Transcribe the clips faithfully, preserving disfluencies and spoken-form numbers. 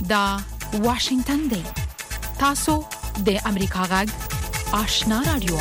دا واشنگتن دی تاسو د امریکا غږ آشنا رادیو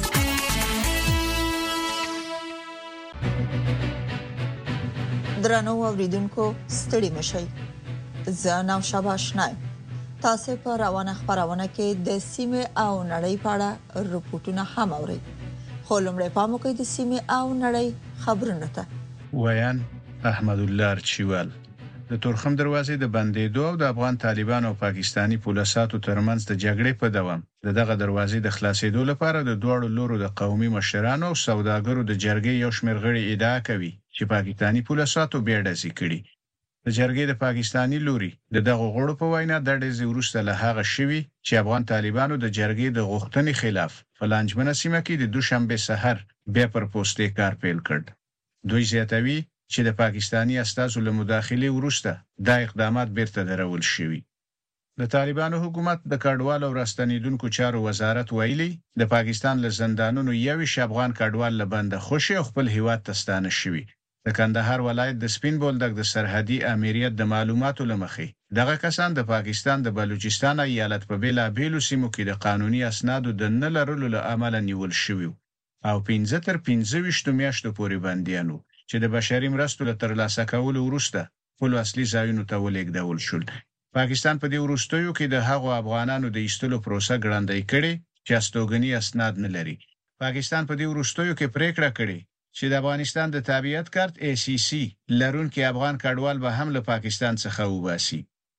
درنو اوریدونکو ستړي مشئ زه نو شاباشنای تاسو په روانه خبرونه کې د سیمه او نړۍ په اړه رپورټونه هم اورئ خو لمړی پام وکړئ د سیمه او نړۍ خبرونه ته ویان احمد الله چوال د تورخم دروازې د بندېدو او د افغان طالبانو او پاکستانی پولیساتو ترمنځ د جګړې په دوام دغه دروازې د خلاصېدو لپاره د دوړو لورو د قومي مشرانو او سوداګرو د جرګې یو شمېر غړي ادعا کوي چې پاکستانی پولیساتو بیړځي کړي د جرګې د پاکستانی لوري د دغه غړو په وینا د ډېر وروسته له هغه شوی چې افغان طالبانو د جرګې د غوښتنې خلاف فلانجمنه سیمه کې د دوشنبه سحر بیا پر پوسټې کار پیل کړ دوی زیاتوي چې د پاکستانی استازو له مداخله وروسته دا اقدامات بیرته درول شوي د طالبانو حکومت د کډوال او راستنیدونکو چارو وزارت ویلي د پاکستان له زندانونو یو ش افغان کډوال له بند خوشي خپل هیواد ته ستانه شوي د کندهار ولایت د سپین بولدک د سرحدي امریت د معلوماتو لمخې دغه کسان د پاکستان د بلوچستان ایالت په بیلا بیلو سیمو کې د قانوني اسنادو د نه لرلو له امله نیول شوي او پنځه تر پنځه ویشت میاشتو پورې بنديانو چې د بشري مرستو له ترلاسه کولو وروسته خپل اصلي ځایونو ته ولېږدول شول پاکستان په دې وروستیو کې د هغو افغانانو د ایستلو پروسه ګړندۍ کړې چې استوګنی اسناد نه لري پاکستان په دې وروستیو کې پریکړه کړې چې د افغانستان د تابعیت کارت ای سی سی لرونکي افغان کډوال به هم له پاکستان څخه وباسي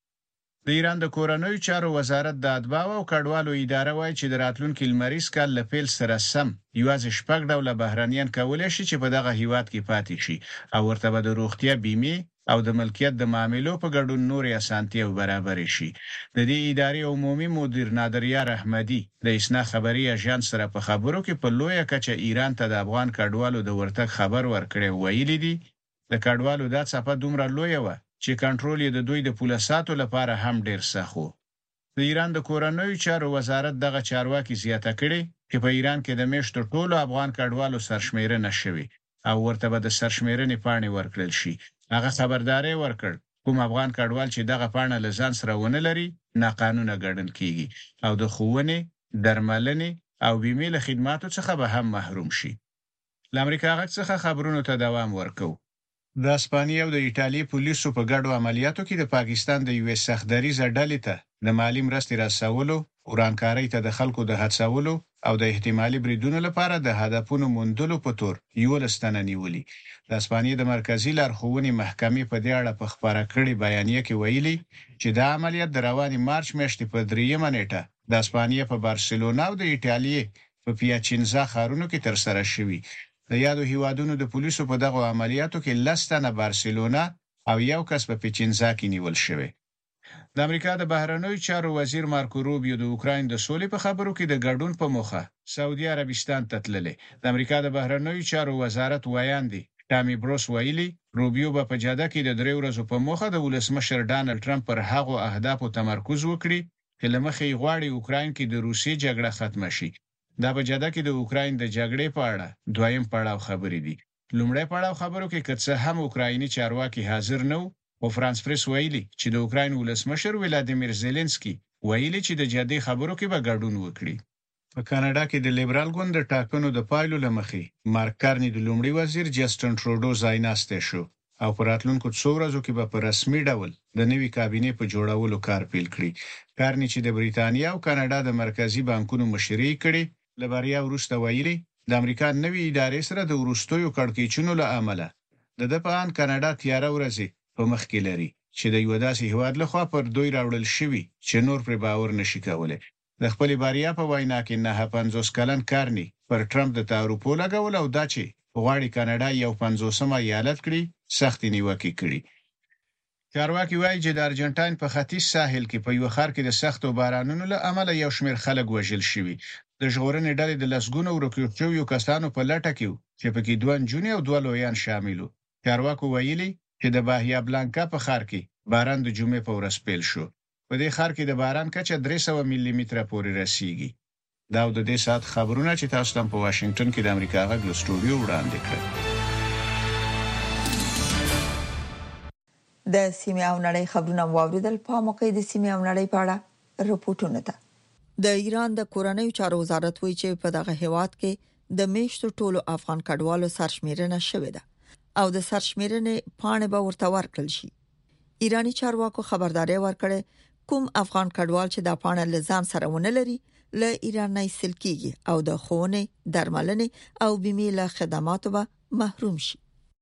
د ایران د کورنوي چارو وزارت د اتباع او کډوالو اداره وایي چې د راتلونکي لمریز کال له پیل سره سم یوازې شپږ ډوله بهرانيان کولای شي چې په دغه هیواد کې پاتې شي او ورته به د روغتیا بیمه او د ملکیت د معاملو په ګډون نورې اسانتیاو برابر شي د دې ادارې عمومي مدیر نادریار احمدی د اسنا خبري اژانس سره په خبرو کې په لویه کچه ایران ته د افغان کډوالو د ورتګ خبر ورکړی ویلي دي د کډوالو د صفه دومره لویه و چې کنټرول یې د دوی د پولیساتو لپاره هم ډیر سخت و د ایران د کورنوي چارو وزارت دغه چارواکي زیاته کړي چې په ایران کې د میشتو ټولو افغان کډوالو سرشمیرنه شوي او ورته به د سرشمیرنې پاڼې ورکړل شي هغه خبرداري ورکړ کوم افغان کډوال چې دغه پاڼه لزان سره ونه لري ناقانونه ګڼل کیږي او د خوونه درملنې او بیمه له خدماتو څخه به هم محروم شي د امریکا غږ څخه خبرونو ته دوام ورکو د اسپانیا او د ایتالیا پولیسو په ګډو عملیاتو کې د پاکستان د یو سختدریزه ډلې ته د مالی مرستې رسولو ورانکارۍ ته د خلکو د هڅولو او د احتمالي بریدونو لپاره د هدفونو موندلو په تور یو لستنه نیولې د اسپانیا د مرکزی لارښوونې محکمې په دې اړه په خبره کړې بیانیه کې ویلي چې دا عملیات د رواني مارچ میاشتې په دریمه نیټه د اسپانیا په بارسلونا او د ایتالیا په پیاچینزا ښارونو کې ترسره شوی د یادو هیوادونو د پولیسو په دغه عملیاتو کې لستنه بارسلونا او یو کس په پیاچینزا کې نیول شوی د امریکا د بهرنوي چارو وزیر مارکو روبیو د اوکراین د سولې په خبرو کې د ګډون په موخه سعودي عربستان ته تللی د امریکا د بهرنوي چارو وزارت وایاندي ټامي بروس ویلي روبیو په جاده کې د درې ورځې په موخه د ولسمشر ډانلډ ټرمپ پر هغو اهدافو تمرکز وکړي چې لمخې غواړي اوکراین کې د روسي جګړه ختمه شي دا په جاده کې د اوکراین د جګړې په اړه دویم پړاو خبرې دي لومړی پړاو خبرو کې کڅه هم اوکرایني چارواکي حاضر نه او فرانس پریس ویلي چې د اوکراین ولسمشر ولادیمیر زيلنسکي ویلي چې د جدي خبرو کې به ګډون وکړي په کاناډا کې د لیبرال ګوند د ټاکنو د پایلو لمخې مارک کارني د لومړي وزیر جسټن ټروډو ځایناسته شو او پر راتلونکو څو ورځو کې به په رسمي ډول د نوي کابینې په جوړولو کار پیل کړي کارني چې د بریتانیا او کاناډا د مرکزی بانکونو مشري کړي لبریا وروسته ویلي د امریکا نوي ادارې سره د ورستیو کړکېچونو له امله د دپان کاناډا تیار ورځي په مخ کې لري چې د یو داسې هیواد لخوا پر دوی راوړل شوی چې نور پر باور نشي کولای د خپل باریا په وینا کې نه پنځوس کلن کارني پر ټرمپ د تعرفو لګول او دا چې غواړي کاناډا یو پنځوسم ایالت کړي سخت نیوکه کړي چارواکي وایي چې د ارجنټاین په ختیځ ساحل کې په یو ښار کې د سختو بارانونو له امله یو شمېر خلک وژل شوي د ژغورنې ډلې د لسګونو ورکړل شویو کسانو په لټه کې چې پکې دوه نجونې او دوه لویان شامل وو چارواکو ویلي چې د باهیا بلانکا په ښار کې باران د جمعې په ورځ پیل شو په دې ښار کې د باران کچه درې سوه ملي متره پورې رسیږي دا د دې سات خبرونه چې تاسو ته په واشنگټن کې د امریکا غږ له سټوډیو وړاندې کړل د سیمه او نړۍ خبرونه واوریدل په موقع د سیمه او نړۍ په اړه رپورټونه ده د ایران د کورنۍ چارو وزارت وایي چې په دغه هیواد کې د میشتو ټولو افغان کډوالو سرشمیرنه شوې ده او د سرشمیرنې پاڼې به ورته ورکړل شي. ایرانی چارواکو خبرداري ورکړه کوم افغان کډوال چې د پاڼې لزان سره ونه لري له ایران نه سلکیږي او د خونې درملنې او بیمې له خدماتو به محروم شي.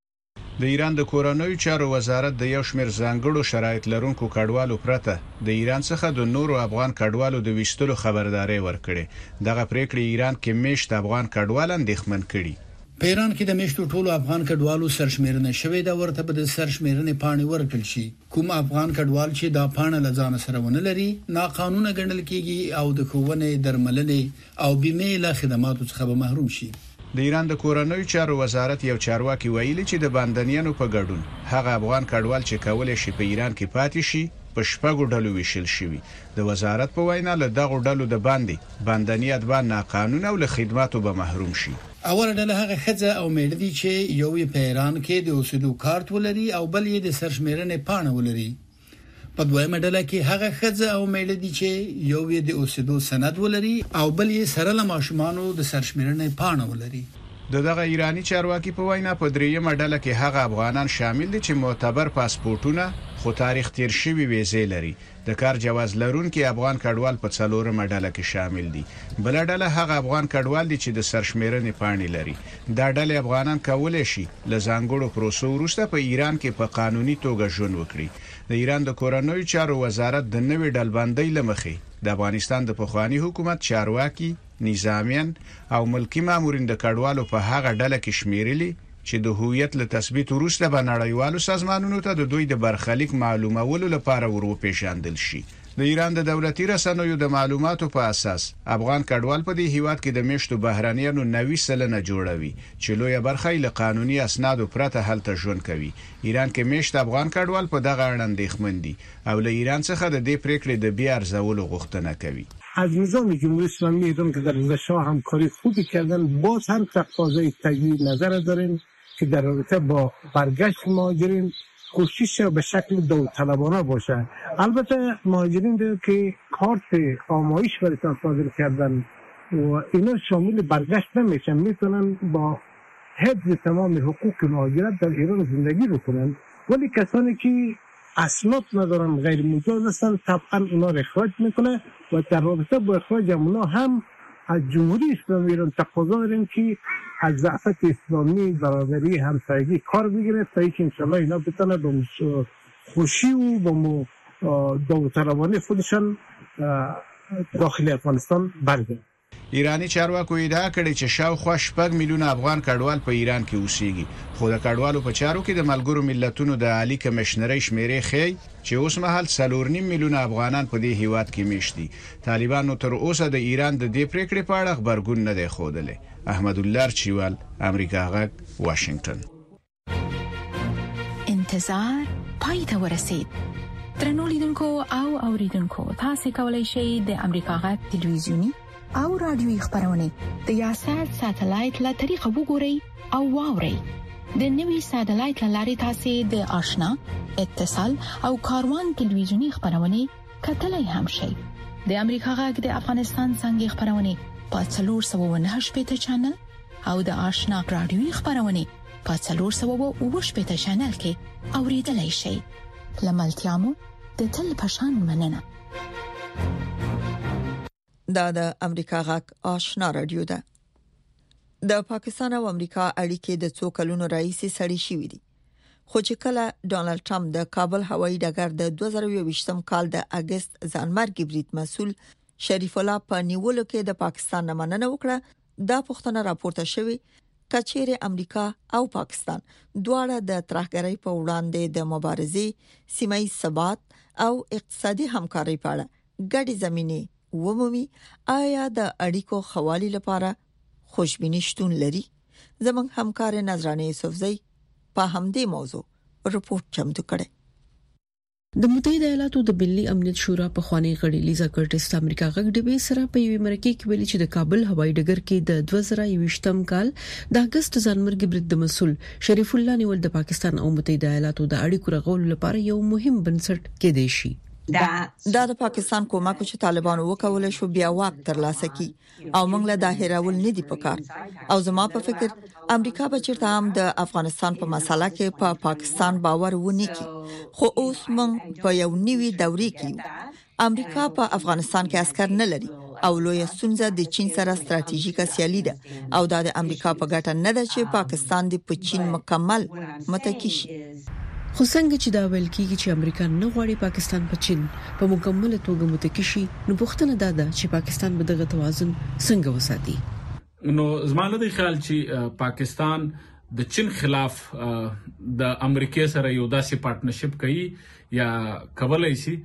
د ایران د کورنۍ چارو وزارت د یو شمېر ځانګړو شرایط لرونکو کډوالو پرته د ایران څخه د نورو افغان کډوالو د ویستلو خبرداري ورکړي. دغه پریکړه ایران کې میشت افغان کډوال اندېښمن کړي. په ایران کې د میشتو ټولو افغان کډوالو سرشمیرنه شوې ده ورته په د سرشمیرنې پاڼې ورکړل شي. کوم افغان کډوال چې دا پاڼه لزان سره ونه لري ناقانونه ګڼل کیږي او د ښوونې درملنې او بیمې له خدماتو څخه به محروم شي. د ایران د کورنۍ چارو وزارت یو چارواکي ویلي چې د باندنیانو په ګډون هغه افغان کډوال چې کولای شي په ایران کې پاتې شي په شپږو ډلو ویشل شوی. د وزارت په وینا له دغه ډلو د باندې باندنیات به ناقانونه او له خدماتو به محروم شي. اول ډله هغه خځه او میړه دي چې یو یې په ایران کې د اوسېدو کارت ولري او بل یې د سرشمیرنې پاڼه ولري. په دویمه ډله کې هغه خځه او میړه دي چې یو یې د اوسېدو سند ولري او بل یې سره له ماشومانو د سرشمیرنې پاڼه ولري. د دغه ایرانی چارواکي په وینا په دریمه ډله کې هغه افغانان شامل دي چې معتبر پاسپورتونه خو تاریخ تیر شوی ویزې لري. د کار جواز لرونکي افغان کډوال په څلورمه ډله کې شامل دي. بل ډله هغه افغان کډوال دي چې د سرشمیرنې پاڼې لري. دا ډله افغانان کولای شي له ځانګړو پروسو وروسته په ایران کې په قانوني توګه ژوند وکړي. د ایران د کورنۍ چارو وزارت د نوې ډلبندۍ لمخې د افغانستان د پخوانی حکومت چارواکي نظامیان او ملکی مامورین د کډوالو په هغه ډله کې شمیرلي چې د هویت له تثبیت وروسته به نړیوالو سازمانونو ته د دوی د برخلیک معلومولو لپاره ورو پیژندل شي. د ایران د دولتي رسنیو د معلوماتو په اساس افغان کډوال په دې هیواد کې د میشتو بهرانیانو نوي سلنه جوړوي چې لوی برخه له قانوني اسنادو پرته هلته ژوند کوي. ایران کې میشت افغان کډوال په دغه اړه اندېښمن دي او له ایران څخه د دې پریکړې د بیا ارزولو غوښتنه کوي. از نظام جمهوری اسلامی ایران که در گذشته همکاری خوبی کردن باز هم تقاضای تجدید نظر داریم که در رابطه با برگشت مهاجرین کوشش به شکل داوطلبانه باشه. البته مهاجرین رو که کارت آمایش برایشان صادر کردن و اینا شامل برگشت نمیشن، میتونن با حفظ تمام حقوق مهاجرت در ایران زندگی رو کنن، ولی کسانی که اسناد ندارن غیر مجاز هستن طبعا اونا رو اخراج میکنه و در رابطه با اخراج اونا هم از جمهوری اسلامی ایران تقاضا داریم که از ضعفت اسلامی برادری همسایگی کار بگیره تا اینکه انشالله اینا بتونه به خوشی و به داوطلبانه خودشان داخل افغانستان برگردن. ایرانی چارواکو ادعا کړې چې شاوخوا شپږ میلیونه افغان کډوال په ایران کې اوسېږي، خو د کډوالو په چارو کې د ملګرو ملتونو د عالی کمشنرۍ شمیرې ښیي چې اوس مهال څلور نیم میلیونه افغانان په دې هیواد کې میشت دي. طالبانو تر اوسه د ایران د دې پریکړې په اړه خبرګون نه دی ښودلی. احمد الله چوال، امریکا غږ، واشنگټن. انتظار پای ته ورسید. درنو لیدونکو او اوریدونکو، تاسو کولی شئ د امریکا غږ تلویزیونی او رادیوي خبرونه د یاشر ساتلایت له طریقو وګورئ او واورئ. د نوي ساتلایت لارې تاسو د آشنا، اتصال او کاروان تلویزیونی خبرونه کتلای هم شئ. د امریکا غږ د افغانستان څنګه خبرونه په څلور سوه نهه شپږ چینل او د آشنا رادیوي خبرونه په څلور سوه اووه شپږ چینل کې اوریدلای شئ. لملتيامو د تل پشان مننه. دا د امریکا غږ آشنا رادیو ده. د پاکستان او امریکا اړیکې د څو کلونو راهیسې سړې شوې دي، خو چې کله ډونالد ټرمپ د کابل هوایي ډګر د دوه زره یوویشتم کال د اگست ځانمرګي برید مسول شریف الله په نیولو کې د پاکستان نه مننه وکړه، دا پوښتنه راپورته شوې کچېره امریکا او پاکستان دواړه د ترهګرۍ په وړاندې د مبارزې، سیمه‌ایز ثبات او اقتصادي همکارۍ په اړه ګډې زمینې ومومي. آیا د اړیکو خوالي لپاره خوشبیني شتون لري؟ زموږ همکار نظرانه یوسفزئی په همدې موضوع رپورت چمتو کړي. د متحده ایالاتو د ملي امنیت شورا په خواني غړي لیزا کرټس د امریکا غږ ډیبې سره په یوه مرکه کې ویلي چې د کابل هوایي ډګر کې د دوه زره یوویشتم کال د اگست ځانمرګي برید د مسول شریف الله نیول د پاکستان او متحده ایالاتو د اړیکو رغولو لپاره یو مهم بنسټ کېدای شي. دا د پاکستان کومک چې طالبانو وکول شو بیا واک ترلاسه کی او موږ له داهراول نه دی پکار او زما په فکر امریکا به چیرته هم د افغانستان په مسله کې په پا پاکستان باور ونه کی خو اوس موږ په یو نوي دورې کې امریکا په افغانستان کې عسكر نه لري او لوی ستونزه د چین سره ستراتیژیکه سیالي ده او دا د امریکا په ګټه نه ده چې پاکستان د چین مکمل متکی شي. خو څنګه چې دا ویل کیږي چې امریکا نه غواړي پاکستان په چین په مکمل توګه متکی شي نو پوښتنه ده چې پاکستان به دغه توازن څنګه وساتي. نو زماله د خیال چې پاکستان د چین خلاف د امریکا سره یو داسې پارټنرشپ کوي یا کولای شي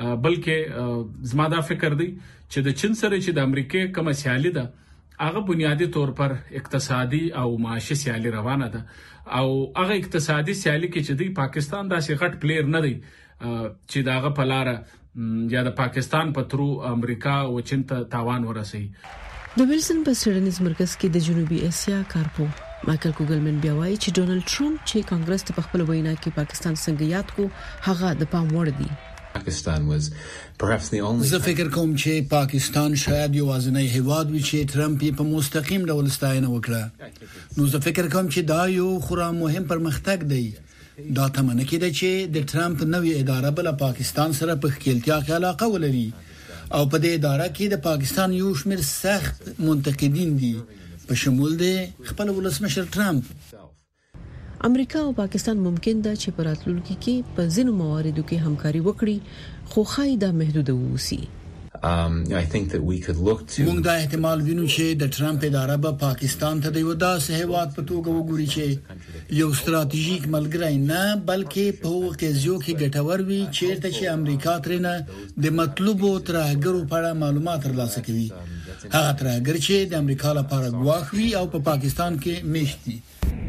بلکې زما دا فکر دی چې د چین سره چې د امریکا کوم سیالي ده هغه بنیادی طور پر اقتصادي او معاشي سیالي روانه ده او هغه اقتصادي سیالي کې چې دی پاکستان داسې غټ پلیئر نه دی چې داغه په لار یا د پاکستان په ترو امریکا او چین ته تاوان ورسي. د ویلسن په سټډینز مرکز کې د جنوبي اسیا کارپو مایکل کوګلمن بیا وایي چې ډونالد ټرمپ چې کانګرس ته په خپل وینا کې پاکستان څنګه یاد کو هغه د پام وړ دی. Pakistan was perhaps the only زه فکر کوم چې پاکستان شاید یو ازنۍ هیواد وي چې ټرمپ په مستقیم ډول ستاینه وکړه. نو زه فکر کوم چې دا یو خورا مهم پرمختګ دی. دا تمنه کېده چې د ټرمپ نوې اداره بل پاکستان سره په خپلتیا کې علاقه ولري او په دې اداره کې د پاکستان یو شمېر سخت منتقدین دي په شمول د خپل ولسمشر ټرمپ. امریکا او پاکستان ممکن ده چې په راتلونکي کې په ځینو مواردو کې همکاري وکړي خو خای دا محدود ووسی. um I think that we could look to موږ دا احتمال وینو چې د ټرمپ اداره به پاکستان ته د یو داسې هیواد په توګه وګوري چې یو ستراتیژیک ملګری نه بلکې په وکیزو کې ګټور وي چیرته چې امریکا ترنه د مطلوبو ترهګرو په اړه معلومات ترلاسه کوي. هغه ترهګر چې د امریکا لپاره ګواښ وي او په پاکستان کې میشتي.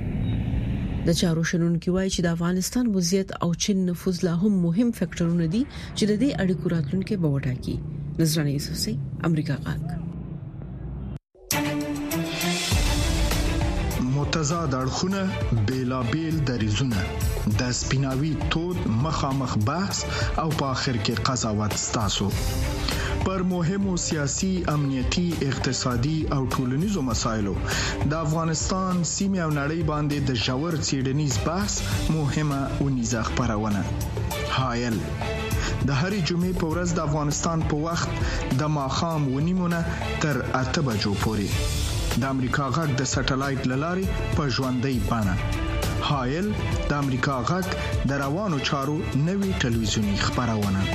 د چارو شنونکو وایي چې د افغانستان وضعیت او چین نفوذ لا هم مهم فکټورونه دي چې د دې اړیکو راتلونکي به وټاکي. نظرانه یوسفزی امریکا غاک. متضاد اړخونه بیلابیل دریزونه د سپیناوي تود مخامخ بحث او په اخر کې قضاوت ستاسو پر مهمو سیاسي امنیتي اقتصادي او ټولنیزو مسایلو د افغانستان سیمه او نړۍ باندې د ژور څېړنیز بحث مهمه ونیزه خبرونه حایل د هرې جمعې په ورځ د افغانستان په وخت د ماخام ونیمونه تر اته بجو پورې د امریکا غږ د سټلایټ لارې په ژوندۍ بڼه حایل د امریکا غږ د روانو چارو نوي ټلویزیونی خبرونه.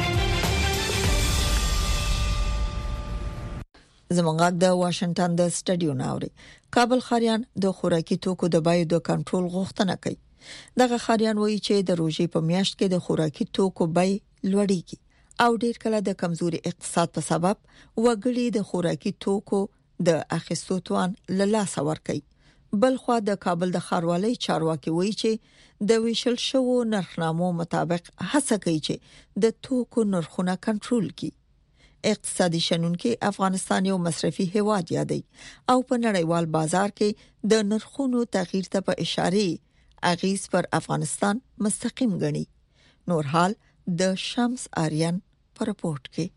زمونږ د واشنگټن د سټډیو ناوړي کابل خاریان د خوراکي توکو د بیو د کنټرول غوښتنه کوي. دغه خاریان وایي چې د روزي په میاشت کې د خوراکي توکو بیې لوړېږي او ډېر کله د کمزوري اقتصاد په سبب وګړي د خوراکي توکو د اخیستو توان له لاسه ورکوي. بلخو د کابل د ښاروالۍ چارواکي وایي چې د ویشل شوو نرخنامو مطابق هڅه کوي چې د توکو نرخونه کنټرول کړي. اقتصادي شنونکي افغانستان یو مصرفي هیواد یادي او په نړیوال بازار کې د نرخونو تغییر ته په اشاره اغیز پر افغانستان مستقیم غني. نور حال د شمس آریان پر رپورت کې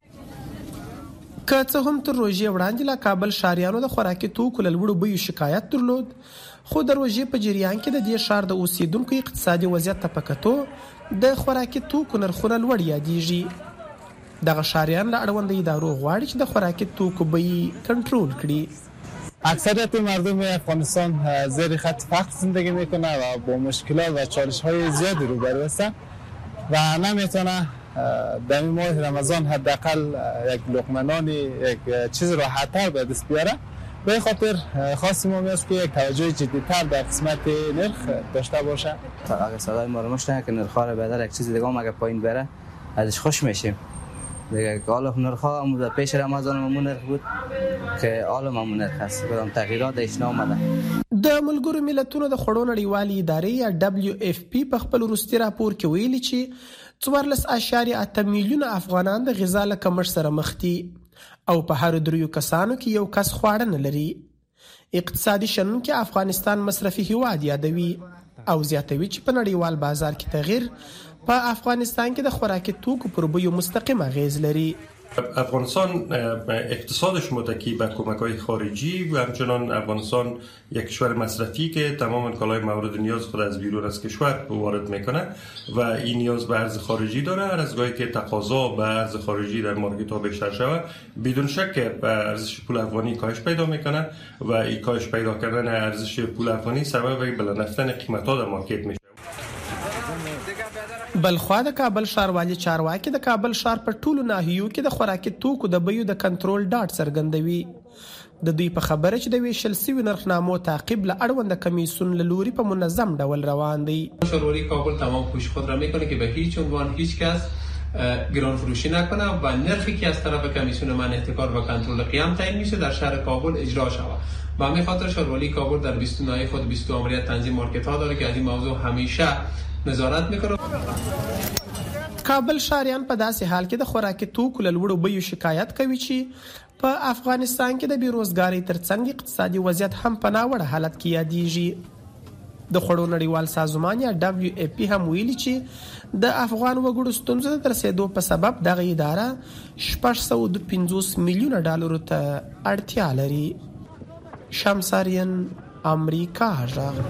که څه هم تر روژې وړاندې لا کابل شاریانو د خوراکي توکو له لوړو بیو شکایت درلود خو د روژې په جریان کې د دې شهر د اوسیدونکو اقتصادي وضعیت ته پکتو د خوراکي توکو نرخونه لوړ یادېږي. دغه شاریان له اړوند ادارو غواړي چې د خوراکي توکو بیې کنټرول کړي. اکثریت مردم افغانستان زیر خط فقر زندگی میکنه و با مشکلات و چالش‌های زیادی روبرو هستند و نمیتونه در این ماه رمضان حداقل یک لقمه نان یک چیز راحت‌تر به دست بیاره. به این خاطر خواستیم ما میاد که یک توجه جدی‌تر در قسمت نرخ داشته باشه. اگه صدای ما رو مشنه که نرخ‌ها رو بدر یک چیز دیگه هم اگه پایین بره ازش خوش میشیم. دیگه حالا نرخ‌ها هم پیش رمضان همون نرخ بود که حالا همون نرخ هست. کدام تغییرات ایش نامده. د ملګرو ملتونو د خړو نړیوالې ادارې یا دبليو اف پی په خپل وروستي راپور کې ویلي چې څوارلس اعشاریه اته میلیونه افغانان د غذا له کمښت سره مخ دي او په هر دریو کسانو کې یو کس خواړه نه لري. اقتصادي شنونکي افغانستان مصرفي هیواد یادوي او زیاتوي چې په نړیوال بازار کې تغییر په افغانستان کې د خوراکي توکو پر بیو مستقیم اغیز لري. افغانستان اقتصادش متکی به کمک‌های خارجی و همچنان افغانستان یک کشور مصرفی که تمام کالای مورد نیاز خود از بیرون از کشور وارد میکنه و این نیاز به ارز خارجی داره. هر از گاهی که تقاضا به ارز خارجی در مارکت ها بیشتر شود بدون شک به ارزش پول افغانی کاهش پیدا میکنه و این کاهش پیدا کردن ارزش پول افغانی سبب بالا رفتن قیمت ها در مارکت میشه. بلخوا د کابل ښاروالي چارواکي د کابل ښار په ټولو ناحیو کې د خوراکي توکو د بیو د کنټرول ډاټ څرګندوي. د دوی په خبره چې د ویشل سوي نرخنامو تعقیب له اړوند کمیسیون له لوري په منظم ډول روان دی. ښاروالي کابل تمام کوشش خود را میکنه که به هیچ عنوان هیچ کس گران فروشی نکنه و نرخی که از طرف کمیسیون منع احتکار و کنترل قیام تعیین میشه در شهر کابل اجرا شود. به همین خاطر ښاروالي کابل در بیست و نه خود بیست آمریت تنظیم مارکت ها داره که از این موضوع همیشه نظارت میکنه. کابل ښاریان په داسې حال کې د خوراکي توکو له لوړو بیو شکایت کوي چې په افغانستان کې د بیروزګارۍ ترڅنګ اقتصادي وضعیت هم په ناوړه حالت کې یادېږي. د خوړو نړیوال سازمان یا دبلیو ای پی هم ویلي چې د افغان وګړو ستونزو ته رسیدو په سبب دغه اداره شپږ سوه پنځوس میلیونه ډالرو ته اړتیا لري. شمساریان امریکا غږ.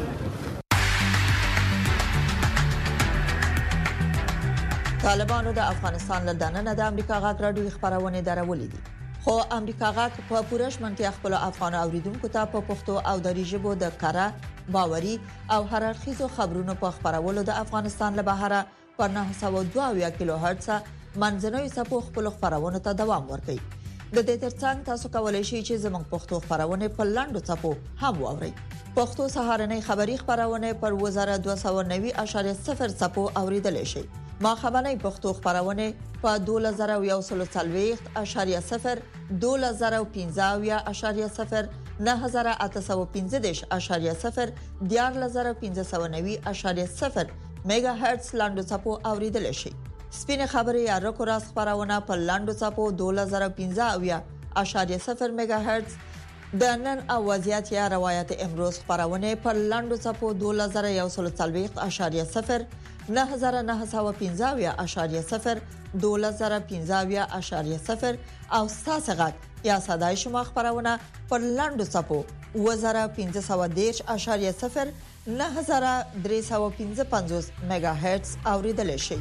طالبانو د افغانستان له دننه د امریکا غږ راډیو خبرونه درولې دي خو امریکا غږ په پوره شمنتیا خپل افغان اوریدونکو ته په پښتو او دری ژبه د کاره باوري او هر اړخیزو خبرونو په خبرولو د افغانستان له بهره په نه سوه دوه کیلو هرتز منځنوي څپو خپل خبرونه ته دوام ورکوي. د دې ترڅنګ تاسو کولای شئ چې زموږ پښتو خبرونه په لاندو څپو هم واورئ. پښتو سهارنۍ خبری خبرونه پر وزاره دوه سوه نوي اعشاریه صفر څپو اوریدل شي. ما خبرنۍ پښتو خبرونه په دوه زره یو سل څلوېښت اعشاریه صفر دوه زره پنځه اعشاریه صفر نه زره اته سوه پنځه اعشاریه صفر دیار زره پنځه سوه نوي اعشاریه صفر میگا هرتز لاندو څپو اوریدل شي. سپینه خبري یا رکو راس خبرونه په لاندو څپو دوه زره پنځه اعشاریه صفر میگا هرتز د نن اوازيات یا روایت امروز خبرونه په لاندو څپو دوه زره یو سل څلوېښت اعشاریه صفر نه زره نه سوه پنځه اعشاریه صفر دوه زره پنځه اعشاریه صفر او ساسغت یا صداي شما خبرونه په لاندو څپو اوه زره پنځه سوه دېرش اعشاریه صفر نه زره درې سوه پنځه پنځوس میگا هرتز اوریدل شي.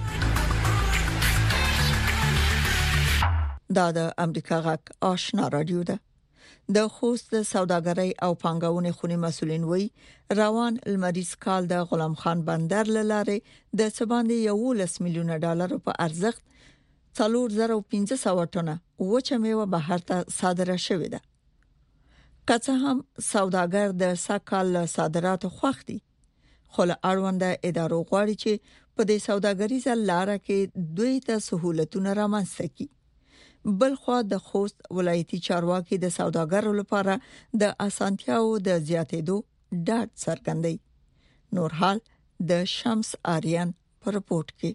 دا د امریکا غږ آشنا رادیو ده. د خوست د سوداګرۍ او پانګونې خونی مسولین وی روان المریز کال د غلام خان بندر لاره د سباندې یولس میلیونه ډالر په ارزښت څلور زره پنځه سوه ټنه وچه میوه بهر ته صادره شوې ده. که څه هم سوداګر د سکهال صادرات خوښ دي خو له اړونده ادارو غواړي چې په دې سوداګریزه لاره کې دوی ته سہولتونه رامنځته کړي. بلخوا د خوست ولایتي چارواکي د سوداګرو لپاره د اسانتیاو د زیاتېدو ډاډ څرګندوي. نور حال د شمس آریان په رپورت کې.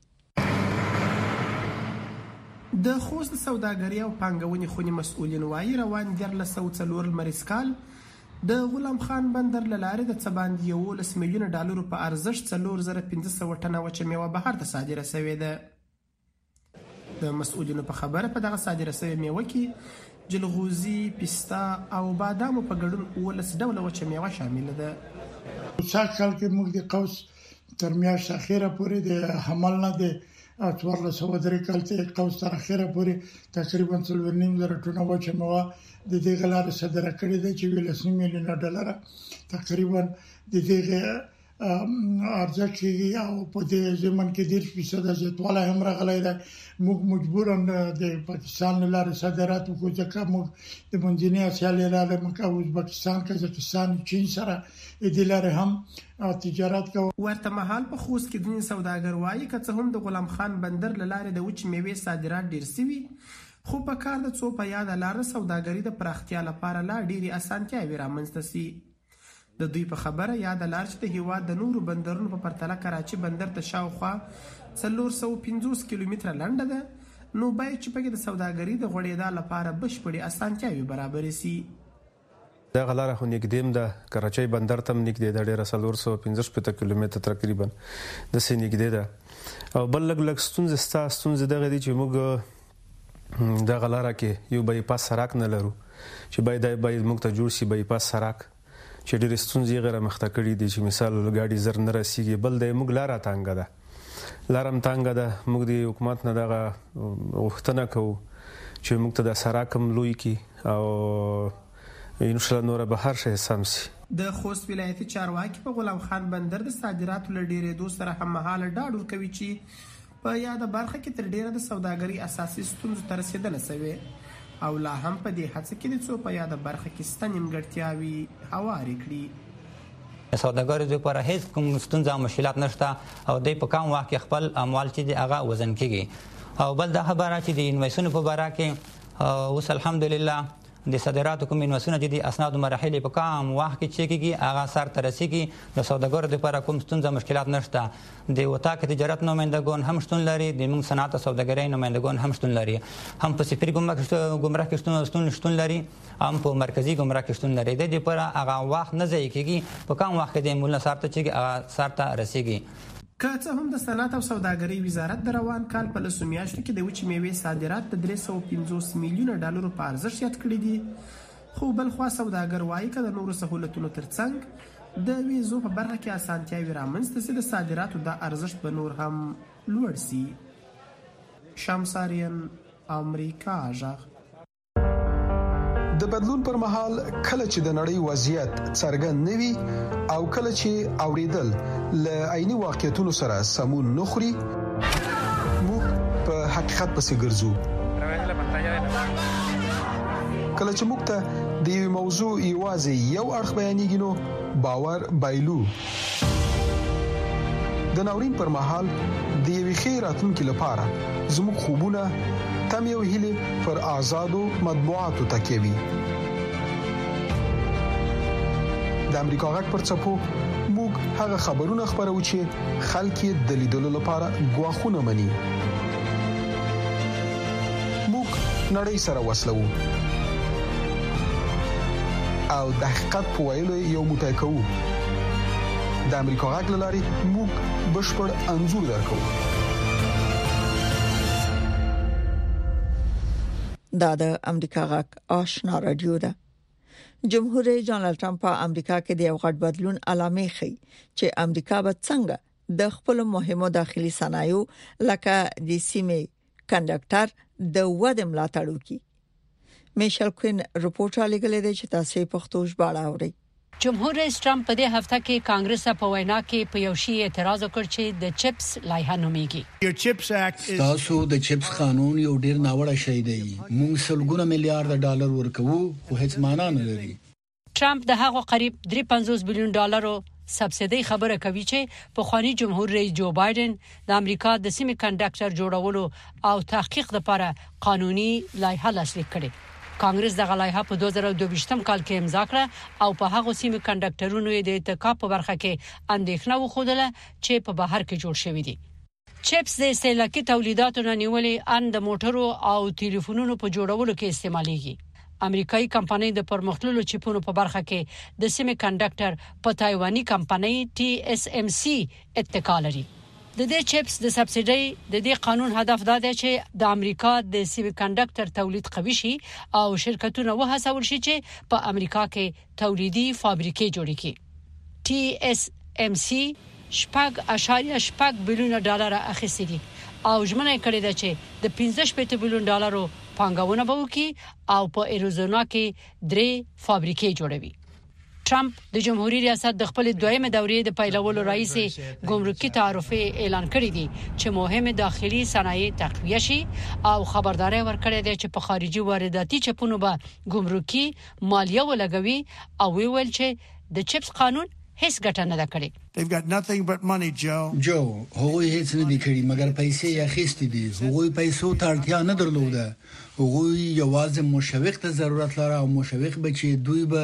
د خوست سوداګرۍ او پانګونې خونی مسؤلین وايي روان دیارلس سوه څلور المریز کال د غلام خان بندر لاره د څباندې یولس میلیونه ډالرو په ارزښت څلور زره پنځه سوه ټنه وچه میوه بهر ته صادره شوې ده. د مسؤلینو په خبره په دغه صادره شوې میوه کې جلغوزي، پستا او بادامو په ګډون ولس ډول وچه میوه شامل ده. څا کال کې موږ د قوس تر میاشت اخیره پورې د حمل نه د اتوار له سوه درې کال ته قوس تر اخیره پورې تقریبا څلور نیم زره ټنه وچه میوه د دې غلار صادره کړې ده چې ولس میلیونه ډالر تقریبا د دې ارزښت کې او په دې زمن کې ډېر فیصد زیاتوالی هم راغلی دی. موږ مجبورن د پاکستان لاره صادرات وکړو ځکه موږ د منځنۍ اسیا لاره موږ ازبکستان، قزاقستان، چین سره د لارې هم تجارت کوو. ورته مهال په خوست کې د سوداګر وایي که څه هم د غلام خان بندر لاره د وچ میوې صادرات ډېر سوي خو په کار د څو په یاد لاره سوداګري د پراختیا لپاره لا ډېری اسانتیاوې رامنځته سي. د دوی په خبره یاد لار چې د هیواد د نورو بندرونو په پرتله کراچي بندر ته شاوخوا څلور سوه پنځوس کیلومتره لنډه ده، نو باید چې پکې د سوداګرۍ د غوړېدا لپاره بشپړې اسانتیاوې برابرې سي. دا غلاره خو نږدې ده، کراچۍ بندر ته هم نږدې ده، ډېره څلور سوه پنځه شپېته کیلومتره تقریبا داسې نږدې ده. او بل لږ لږ ستونزې ستا ستونزې دغه دي چې موږ دغه لاره کې یو بایپاس سړک نه لرو چې باید باید موږ ته جوړ شي بایپاس سړک چې ډېرې ستونزې یې غیر مخته کړي دي چې مثال ګاډي زر نه رسیږي. بل د موږ لاره تانګه ده، لاره هم تانګه ده. موږ د حکومت نه دغه غوښتنه کوو چې موږ ته د سړک هم لوی کړي او انشاءالله نوره به هر شی سم شي. د خوست ولایتي چارواکي په غلام خان بندر د صادراتو له ډېرېدو سره هممهاله ډاډ ورکوي چې په یاده برخه کې تر ډېره د سوداګرۍ اساسي ستونزو ته رسېدلی شوې او لا هم په دې هڅه کې دي څو په یاده برخه کې سته نیمګړتیاوې هوارې کړي. سوداګرو لپاره هیڅ کوم ستونزه او مشکلات نشته او دوی په کم وخت کې خپل اموال چې دي هغه وزن کیږي. او بل دا خبره چې د انویسونو په باره کې اوس الحمدلله د صادراتو کوم انویسونه چې دي اسناد مراحل په کم وخت کې چې کیږي هغه سر ته رسیږي. د سوداګرو لپاره کوم ستونزه مشکلات نشته. د وطاق تجارت نمائندگان هم شتون لري، د موږ صنعت او سوداګرۍ نمائندگان هم شتون لري، هم په سفیر ګمرک کې شتون شتون لري، هم په مرکزی ګمرک کې شتون لري. د دې لپاره هغه وخت نه ضایع کیږي، په کم وخت کې د مول سر ته چې هغه سر ته رسیږي. که څه هم د صنعت او سوداګرۍ وزارت د روان کال په لسو میاشتو کې د وچې میوې صادرات د درې سوه پنځوس میلیونه ډالرو په ارزښت یاد کړي دي، خو بل خوا سوداګر وایي که د نورو سهولتونو ترڅنګ د ویزو په برخه کې اسانتیاوې رامنځته سي د صادراتو د ارزښت به نور هم لوړ سي. شمساریان، امریکا غږ. د بدلون پر مهال کله چې د نړۍ وضعیت څرګند نه وي او کله چې اوریدل له عیني واقعیتونو سره سمون نه خوري، موږ په حقیقت پسې ګرځو. کله چې موږ ته د یو موضوع یوازې یو اړخ بیانېږي نو باور بایلو. د ناورین پر مهال د یوې ښې راتلونکې لپاره زموږ خوبونه تم یو هیله پر آزادو مطبوعاتو تکیه وي. د امریکا غږ پر څپو موږ هغه خبرونه خبرو چې خلک یې د لیدلو لپاره غواخونه مني. موږ نړۍ سره وصلو او د حقیقت په ویلو یو موټی کوو. د امریکا غږ لاري موږ بشپړ انځور درکو. دا د امریکا غږ آشنا رادیو ده. جمهور رئیس ډانلډ ټرمپ په امریکا کې د یو غټ بدلون علامه خي چې امریکا به څنګه د خپل مهمو داخلي صنایعو لکه د سیمې کنډکټر د وده ملاتړ وکړي. میشل کوین رپورټ لګلې دی چې تاسو په پښتو ژباړه اورئ. جمهور رئیس ټرمپ په دې هفته کې کانګرس په وینا کې په یو شی اعتراض وکړ چې د چپس لایحه نومیږي. تاسو د چپس قانون یو ډیر ناوړه شی دی. موږ سلګونه میلیارډ ډالر ورکوو خو هیڅ معنا نه لري. ټرمپ د هغو قریب درې سوه پنځوس بلیون ډالرو سبسیدي خبره کوي چې په خواني جمهور رئیس جو بایدن د امریکا د سیمې کنډکټر جوړولو او تحقیق لپاره قانوني لایحه لاسلیک کړي. کانګرس د غلایحه په دوه زره دوه ویشتم کال کې امضا کړه او په هغه سیمه کنډکټرونو د اتکا په برخه کې اندېښنه وښودله چې په بهر کې جوړ شوی دي. چپس د استهلاکي تولیداتو نه نیولې ان د موټرو او ټلیفونونو په جوړولو کې استعمالېږي. امریکایي کمپنۍ د پرمختللو چپونو په برخه کې د سیمه کنډکټر په تایواني کمپنۍ ټي اس ام سی اتکا لري. د دې چپس د سبسیډي د دې قانون هدف دا دی چې د امریکا د سیمه کنډکټر تولید قوي شي او شرکتونه وهڅول شي چې په امریکا کې تولیدي فابریکې جوړ کړي. ټي اس ام سی شپږ اشاریه شپږ بلیون ډالر اخیستي دي او ژمنه کړې ده چې د پنځه شپږ بلیون ډالرو پانګونه به وکړي او په ایریزونا کې درې فابریکې جوړوي. ټرمپ د جمهوریت ریاست د خپل دویمه دورې د پیلولو رئیس ګمرکي تعرفه اعلان کړی دی چې مهمه داخلي صنایع تقویه شي او خبرداري ورکړې ده چې په خارجي وارداتي چپونو به ګمرکي مالیه ولګوي او ویل چې د چپس قانون هیڅ ګټه نه کړي. They've got nothing but money, Joe. Joe, هغوی هیڅ نه دي کړی مګر پیسې یې اخیستې دي. هغوی پیسو ته اړتیا نه درلوده. هغوی یوازې مشوق ته ضرورت لري او مشوق به چې دوی به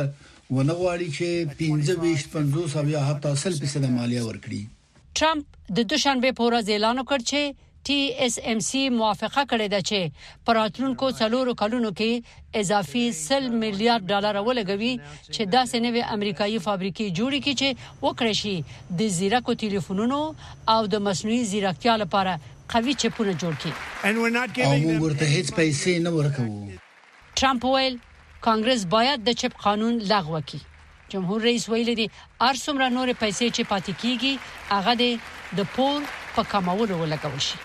ونه غواړي چې پنځه ویشت پنځوس او یا حتی سل فیصد مالیه ورکړي. ټرمپ د دوشنبه په ورځ اعلان وکړ چې ټي اس ام سی موافقه کړې ده چې پر راتلونکو څلورو کلونو کې اضافي سل میلیارډ ډالر ولګوي چې داسې نوې امریکایي فابریکې جوړې کړي چې وکړي شي د زیرکو ټلیفونونو او د مصنوعي ځیرکتیا لپاره قوي چپونه جوړ کړي. او موږ ورته هیڅ پیسې نه ورکوو. ټرمپ ویل کانګرس باید د چپ قانون لغوه کړي. جمهور رئیس ویل دي ارڅومره نور پیسې چې پاتې کیږي هغه د پور په کمولو ولګول شي.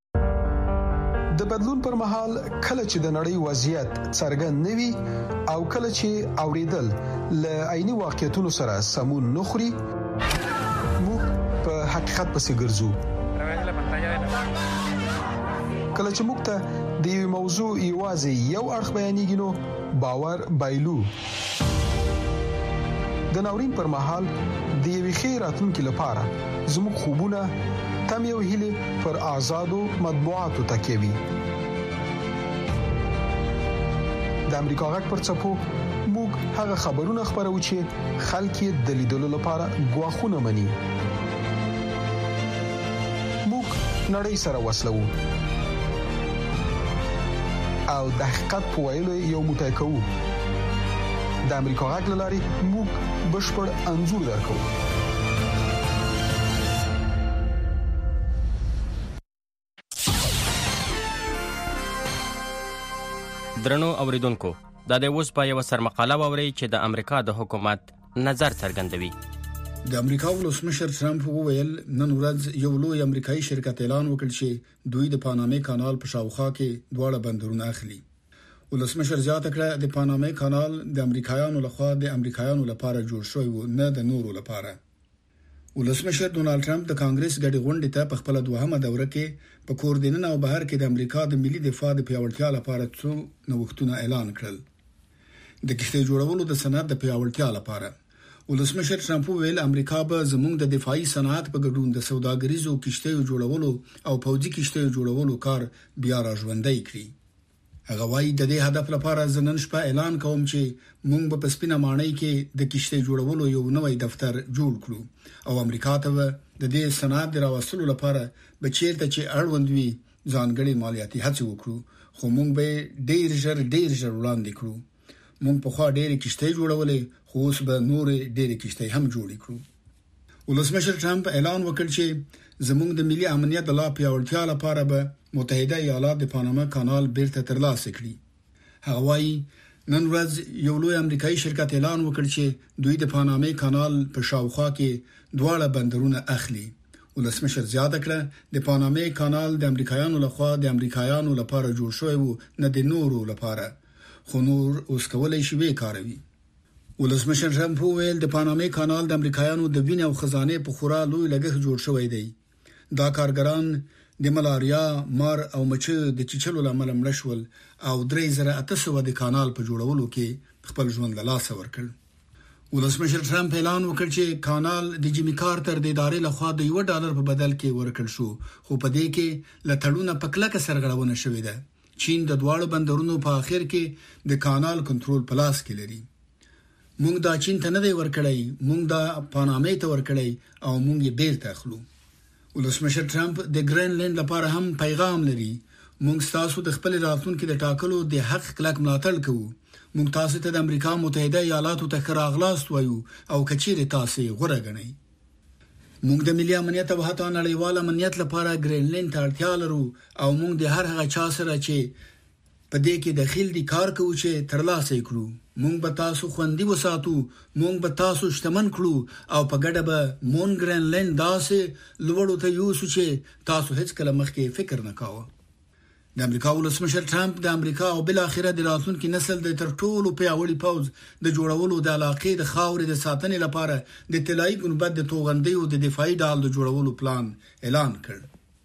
د بدلون پر مهال کله چې د نړۍ وضعیت څرګند نوي او کله چې اوریدل ل عیني واقعیتونو سره سمون نخري موږ په حقیقت پسې ګرځو. کله چې موږ ته د یو موضوع یوازې یو اړخ بیانېږي نو باور بایلو. د ناورین پر مهال د یوې ښې راتلونکې لپاره زموږ خوبونه تم یو هیله پر آزادو مطبوعاتو تکیوي. د امریکا غږ پر څپو موږ هغه خبرونه خبرو چې خلک یې د لیدلو لپاره غواخونه مني. موږ نړۍ سره وصلو او د حقیقت په ویلو یو موټی کوو. د امریکا غږ لاري موږ بشپړ انځور درکو. درنو اوریدونکو دا د اوس په یو سرمقاله ووري چې د امریکا د حکومت نظر څرګندوي. د امریکا ولسمشر ټرمپ وویل نن ورځ یو لوی امریکایي شرکت اعلان وکړ چې دوی د پانامې کانال په شاوخوا کې دواړه بندرونه اخلي. ولسمشر زیاته کړه د پانامې کانال د امریکایانو لخوا د امریکایانو لپاره جوړ شوی و نه د نورو لپاره. ولسمشر ډونالد ټرمپ د کانګرس غړي غونډې ته په خپل دوهمه دوره کې په کوردینن او بهر کې د امریکا د ملي دفاع د پیاوړتیا لپاره څو نوښتونه اعلان کړل. د کشتۍ جوړولو د صنعت د پیاوړتیا لپاره ولسمشر ټرمپ ویل امریکا به زموږ د دفاعي صنعت په ګډون د سوداګریزو کشتۍ جوړولو او پوځي کشتۍ جوړولو کار بیا راژوندی کړي. هغه وايي د دې هدف لپاره زنن شپه اعلان کوم چې موږ په سپینه ماڼۍ کې د کشتۍ جوړولو یو نوی دفتر جوړ کړو او امریکا ته د دې صنعت د راوستلو لپاره به چیرته چې اړوند وي ځانګړي مالیاتي هڅې وکړو خو موږ به ډیر ژر ډیر ژر وړاندې کړو. موږ په خوا ډېرې کشتۍ جوړولې خو اوس به نور ډېرې کشتۍ هم جوړې کړو. ولسمشر ټرمپ اعلان وکړ چې زموږ د ملي امنیت د لا پیاوړتیا لپاره به متحده ایالات د پاناما کانال بیرته ترلاسه کړي. هغه وايي نن ورځ یو لوی امریکایي شرکت اعلان وکړ چې دوی د پانامې کانال په شاوخوا کې دواړه بندرونه اخلي. ولسمشر زیاته کړه د پانامې کانال د امریکایانو لخوا د امریکایانو لپاره جوړ شوی و نه د نورو لپاره خو نور اوس کولای شي وی کاروي. ولسمشر ټرمپ ویل د پانامې کانال د امریکایانو د وینې او خزانه په خورا لوی لګښت جوړ شوی دی. دا کارګران د ملاریا، مار او مچ د چیچلو لامل مړ شول او درې زره اته سوه د کانال په جوړولو کې خپل ژوند له لاسه ورکړ. ولسمشر ټرمپ اعلان وکړ چې کانال د جیمی کارټر د ادارې لخوا د یو ډالر په بدل کې ورکړ شو خو په دې کې لټړونه پکلکه سرغړونه شوې ده. چین د دواړو بندرونو په اخر کې د کانال کنټرول پلاس کې لري. موږ دا چین ته نه دی ورکړی، موږ دا پانامې ته ورکړی او موږ یې بیرته اخلو. ولسمشر ټرمپ د ګرینلند لپاره هم پیغام لري. موږ تاسو د خپل راتلونکي د ټاکلو د حق کلک ملاتړ کوو. موږ تاسو ته د امریکا متحده ایالاتو ته راغلاست وایو او کچېره تاسو غوړه غنئ. موږ د ملي امنیت او حتی نړیوال امنیت لپاره ګرینلند ته اړتیا لرو او موږ د هر هغه چا سره چې په دې کې داخل دي کار کوو چې ترلاسه کړو. موږ به تاسو خوندي وساتو، موږ به تاسو شتمن کړو او په ګډه به مون ګرینلند داسې لوړو ته یوسو چې تاسو هیڅ کله مخکې فکر نه کاوه. د امریکا ولسمشر ټرمپ د امریکا او بل اخره د راتلونکي نسل د تر ټولو پیاوړي پوز د جوړولو د علاقې د خاورې د ساتنې لپاره د طلایي ګنبد د توغندیو د دفاعي ډال د جوړولو پلان اعلان کړ.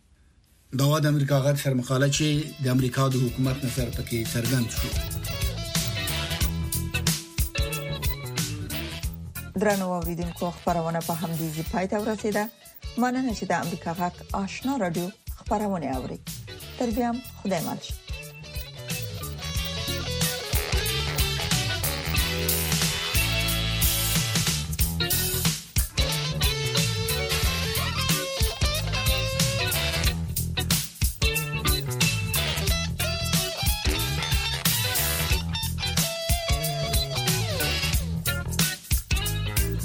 دا د امریکا غږ سره مقاله چې د امریکا د حکومت نظر پکې څرګند شو. درنو اوریدونکو خبرونه په همدې ځای پای ته ورسیده. مننه چې د امریکا غږ آشنا رادیو خبرونه اوري. تر بیا خدای مل.